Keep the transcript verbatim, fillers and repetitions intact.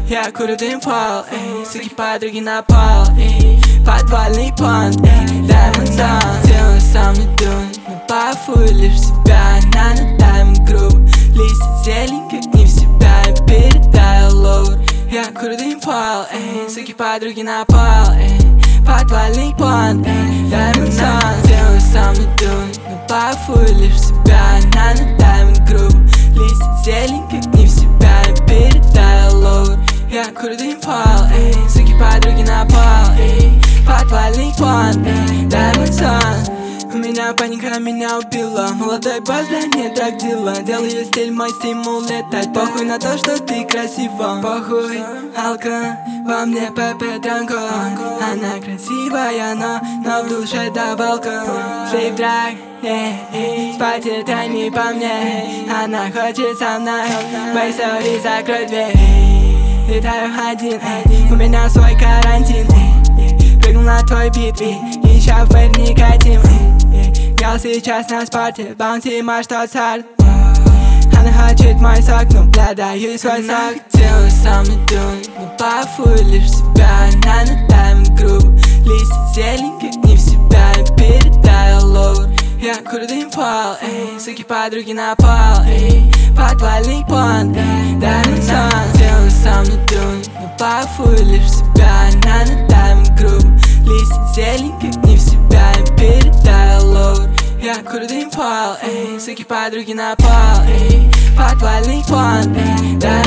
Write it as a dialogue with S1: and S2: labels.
S1: Я курю дым пол, эй, суки подруги на пол, эй, подвальный понт, эй, Diamond Zone. Делаю сам не дун, но пафую лишь себя. На Diamond Group, листья зелень, как не в себя. Я передаю лоуд. Я курю дым пол, эй, суки подруги на пол, эй, подвальный понт, эй, Diamond Zone. Делаю сам не дун, но пафую лишь себя. На Diamond Group, листья зелень, как не в себя. Я передаю лоуд. Я курю дым пол, эй, суки подруги на пол, эй, подвальный понт, эй, Diamond Zone. У меня паника меня убила. Молодой босс, бля, не драгдила. Делаю стиль, мой стимул летать. Похуй на то, что ты красива. Похуй, алка, во мне пепе дранко. Она красивая, но, но в душе давалка. Слив драг, эй, эй, спать это не по мне. Она хочет со мной, мои сори закрой дверь. Летаю один, эй, у меня свой карантин, эй, прыгнул на твой бит, эй, и ща в мэр не катим, эй, я сейчас на спорте, баунти маш тот саль. Она хочет мой сок, но бля, даю свой сок. Делаю сам не дун, но пафую лишь себя. На Diamond Group, листья зелень, как не в себя. Я передаю лоуд. Я курю дым пол, эй, суки подруги на пол, эй, подвальный понт, эй, Diamond Zone. Делаю сам не дун, но пафую лишь себя. На Diamond Group, листья зелень, как не в себя. Я передаю лоуд. Я курю дым пол, эй, суки подруги на пол, эй, подвальный понт, эй,